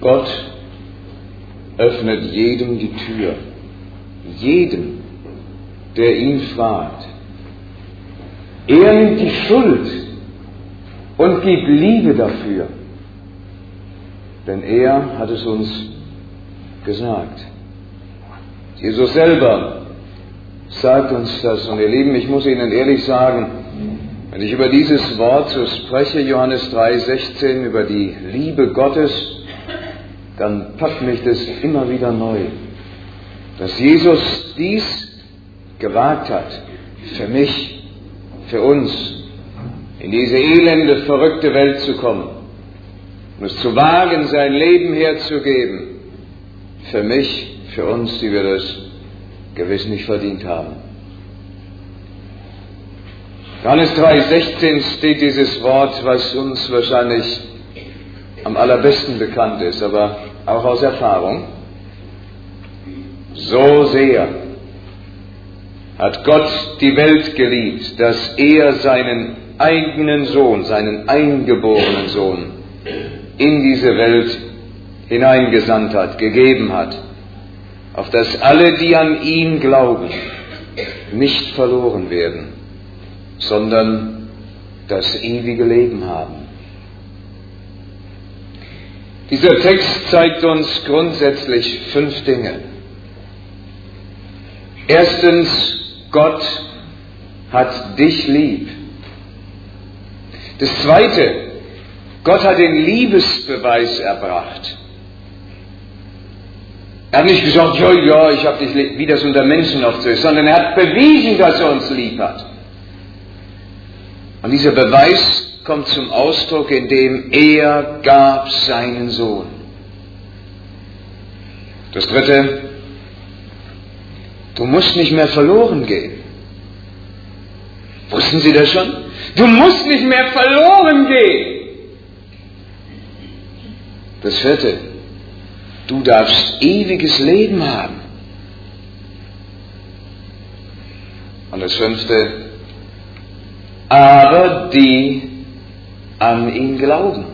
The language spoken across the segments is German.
Gott öffnet jedem die Tür. Jedem, der ihn fragt. Er nimmt die Schuld und gibt Liebe dafür. Denn er hat es uns gesagt. Jesus selber sagt uns das. Und ihr Lieben, ich muss Ihnen ehrlich sagen, wenn ich über dieses Wort so spreche, Johannes 3,16, über die Liebe Gottes, dann packt mich das immer wieder neu. Dass Jesus dies gewagt hat, für mich, für uns, in diese elende, verrückte Welt zu kommen, und es zu wagen, sein Leben herzugeben, für mich, für uns, die wir das gewiss nicht verdient haben. Johannes 3,16 steht dieses Wort, was uns wahrscheinlich am allerbesten bekannt ist, aber auch aus Erfahrung. So sehr hat Gott die Welt geliebt, dass er seinen eigenen Sohn, seinen eingeborenen Sohn, in diese Welt hineingesandt hat, gegeben hat, auf dass alle, die an ihn glauben, nicht verloren werden, sondern das ewige Leben haben. Dieser Text zeigt uns grundsätzlich 5 Dinge. Erstens, Gott hat dich lieb. Das Zweite, Gott hat den Liebesbeweis erbracht. Er hat nicht gesagt, ja, ich habe dich lieb, wie das unter Menschen oft so ist, sondern er hat bewiesen, dass er uns lieb hat. Und dieser Beweis kommt zum Ausdruck, indem er gab seinen Sohn. Das Dritte, du musst nicht mehr verloren gehen. Wussten Sie das schon? Du musst nicht mehr verloren gehen. Das Vierte, du darfst ewiges Leben haben. Und das Fünfte, aber die an ihn glauben.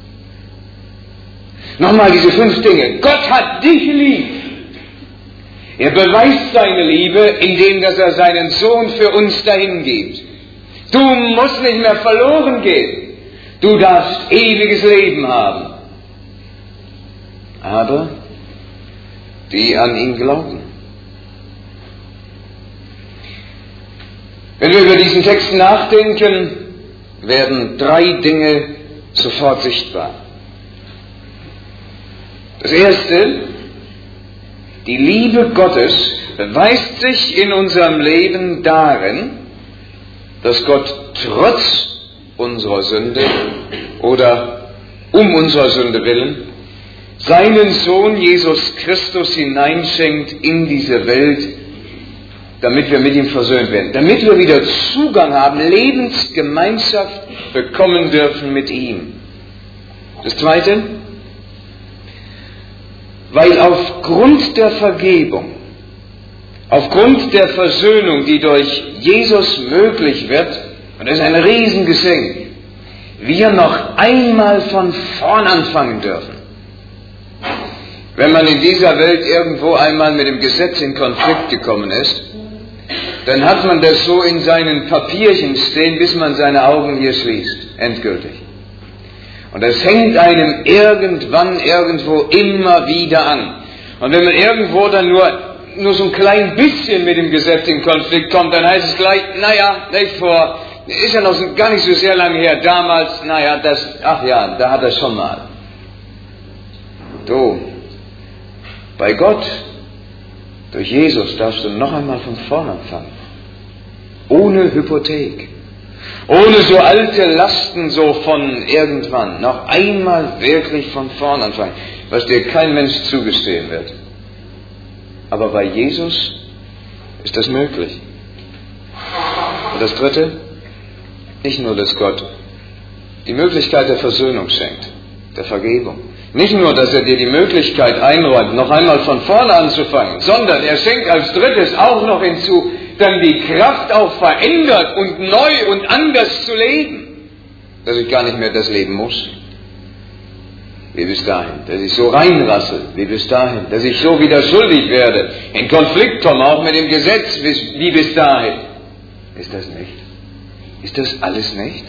Nochmal diese 5 Dinge. Gott hat dich lieb. Er beweist seine Liebe, indem dass er seinen Sohn für uns dahin gibt. Du musst nicht mehr verloren gehen. Du darfst ewiges Leben haben. Aber die an ihn glauben. Wenn wir über diesen Text nachdenken, werden 3 Dinge sofort sichtbar. Das Erste, die Liebe Gottes beweist sich in unserem Leben darin, dass Gott trotz unserer Sünde oder um unserer Sünde willen seinen Sohn Jesus Christus hineinschenkt in diese Welt, damit wir mit ihm versöhnt werden, damit wir wieder Zugang haben, Lebensgemeinschaft bekommen dürfen mit ihm. Das Zweite, weil aufgrund der Vergebung, aufgrund der Versöhnung, die durch Jesus möglich wird, und das ist ein Riesengeschenk, wir noch einmal von vorn anfangen dürfen. Wenn man in dieser Welt irgendwo einmal mit dem Gesetz in Konflikt gekommen ist, dann hat man das so in seinen Papierchen stehen, bis man seine Augen hier schließt, endgültig. Und das hängt einem irgendwann, irgendwo immer wieder an. Und wenn man irgendwo dann nur so ein klein bisschen mit dem Gesetz in Konflikt kommt, dann heißt es gleich, ist ja noch gar nicht so sehr lange her, damals, da hat er schon mal. Du, bei Gott, durch Jesus darfst du noch einmal von vorn anfangen. Ohne Hypothek. Ohne so alte Lasten so von irgendwann. Noch einmal wirklich von vorn anfangen. Was dir kein Mensch zugestehen wird. Aber bei Jesus ist das möglich. Und das Dritte, nicht nur, dass Gott die Möglichkeit der Versöhnung schenkt, der Vergebung. Nicht nur, dass er dir die Möglichkeit einräumt, noch einmal von vorne anzufangen, sondern er schenkt als Drittes auch noch hinzu, dann die Kraft auch verändert und neu und anders zu leben, dass ich gar nicht mehr das leben muss. wie bis dahin, dass ich so reinrassel wie bis dahin, dass ich so wieder schuldig werde, in Konflikt komme, auch mit dem Gesetz wie bis dahin. Ist das nicht? Ist das alles nicht?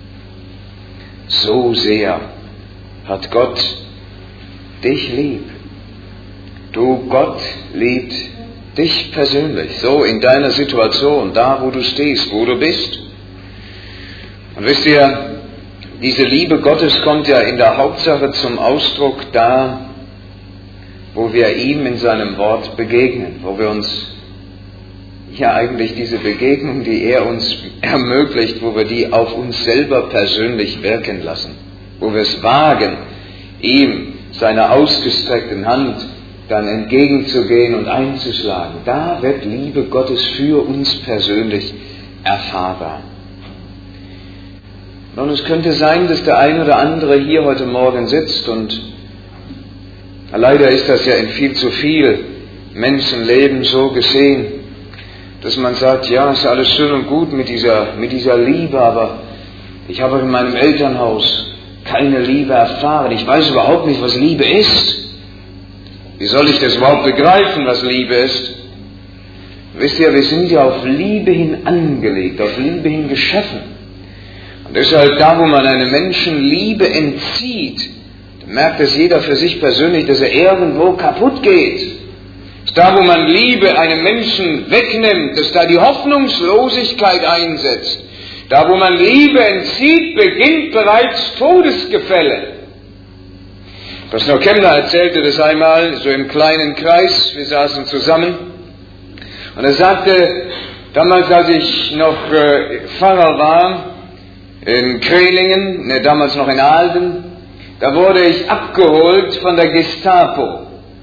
So sehr hat Gott dich lieb. Du, Gott liebt dich persönlich, so in deiner Situation, da wo du stehst, wo du bist. Und wisst ihr, diese Liebe Gottes kommt ja in der Hauptsache zum Ausdruck da, wo wir ihm in seinem Wort begegnen, wo wir uns ja eigentlich diese Begegnung, die er uns ermöglicht, wo wir die auf uns selber persönlich wirken lassen, wo wir es wagen, ihm seiner ausgestreckten Hand dann entgegenzugehen und einzuschlagen. Da wird Liebe Gottes für uns persönlich erfahrbar. Nun, es könnte sein, dass der ein oder andere hier heute Morgen sitzt und leider ist das ja in viel zu viel Menschenleben so geschehen, dass man sagt, ja, ist alles schön und gut mit dieser Liebe, aber ich habe in meinem Elternhaus keine Liebe erfahren. Ich weiß überhaupt nicht, was Liebe ist. Wie soll ich das überhaupt begreifen, was Liebe ist? Wisst ihr, wir sind ja auf Liebe hin angelegt, auf Liebe hin geschaffen. Und deshalb, da wo man einem Menschen Liebe entzieht, merkt es jeder für sich persönlich, dass er irgendwo kaputt geht. Da wo man Liebe einem Menschen wegnimmt, dass da die Hoffnungslosigkeit einsetzt. Da wo man Liebe entzieht, beginnt bereits Todesgefälle. Pastor Kemmler erzählte das einmal, so im kleinen Kreis, wir saßen zusammen, und er sagte, damals als ich noch Pfarrer war, in Krehlingen, damals noch in Ahlden, da wurde ich abgeholt von der Gestapo.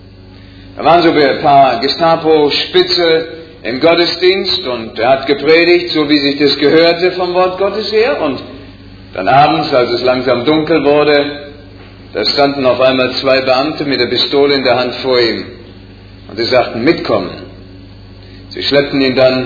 Da waren so ein paar Gestapo-Spitze im Gottesdienst und er hat gepredigt, so wie sich das gehörte vom Wort Gottes her, und dann abends, als es langsam dunkel wurde, da standen auf einmal 2 Beamte mit der Pistole in der Hand vor ihm. Und sie sagten, mitkommen. Sie schleppten ihn dann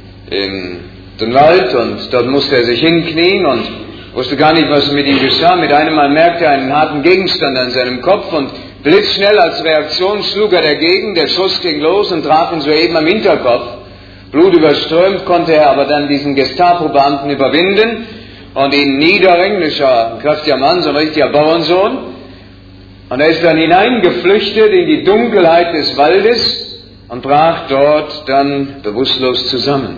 in den Wald und dort musste er sich hinknien und wusste gar nicht, was mit ihm geschah. Mit einem Mal merkte er einen harten Gegenstand an seinem Kopf und blitzschnell als Reaktion schlug er dagegen. Der Schuss ging los und traf ihn soeben am Hinterkopf. Blutüberströmt konnte er aber dann diesen Gestapo-Beamten überwinden und ihn niederringen. Das war ein kräftiger Mann, so ein richtiger Bauernsohn. Und er ist dann hineingeflüchtet in die Dunkelheit des Waldes und brach dort dann bewusstlos zusammen.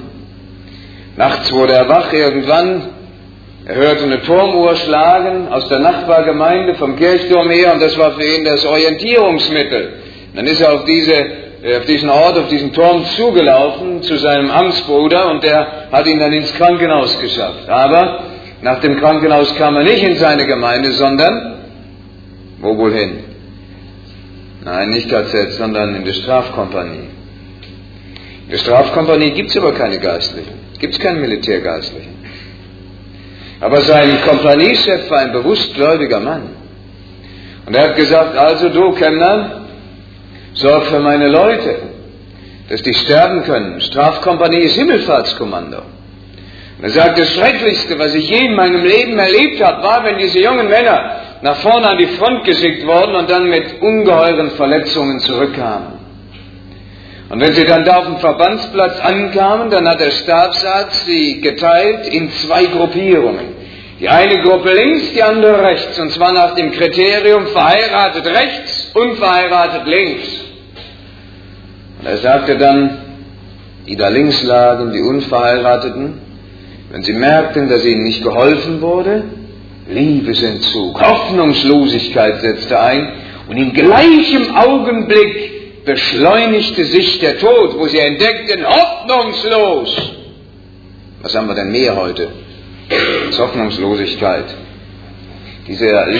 Nachts wurde er wach irgendwann. Er hörte eine Turmuhr schlagen aus der Nachbargemeinde vom Kirchturm her, und das war für ihn das Orientierungsmittel. Dann ist er auf diesen Ort, auf diesen Turm zugelaufen zu seinem Amtsbruder, und der hat ihn dann ins Krankenhaus geschafft. Aber nach dem Krankenhaus kam er nicht in seine Gemeinde, sondern wo wohl hin? Nein, nicht KZ, sondern in die Strafkompanie. In der Strafkompanie gibt es aber keine Geistlichen, gibt es keinen Militärgeistlichen. Aber sein Kompaniechef war ein bewusstgläubiger Mann. Und er hat gesagt, also du, Kemmler, sorg für meine Leute, dass die sterben können. Strafkompanie ist Himmelfahrtskommando. Und er sagt, das Schrecklichste, was ich je in meinem Leben erlebt habe, war, wenn diese jungen Männer nach vorne an die Front geschickt wurden und dann mit ungeheuren Verletzungen zurückkamen. Und wenn sie dann da auf dem Verbandsplatz ankamen, dann hat der Stabsarzt sie geteilt in 2 Gruppierungen. Die eine Gruppe links, die andere rechts. Und zwar nach dem Kriterium verheiratet rechts, unverheiratet links. Und er sagte dann, die da links lagen, die Unverheirateten, wenn sie merkten, dass ihnen nicht geholfen wurde, Liebesentzug, Hoffnungslosigkeit setzte ein, und in gleichem Augenblick beschleunigte sich der Tod, wo sie entdeckten, hoffnungslos. Was haben wir denn mehr heute? Hoffnungslosigkeit. Diese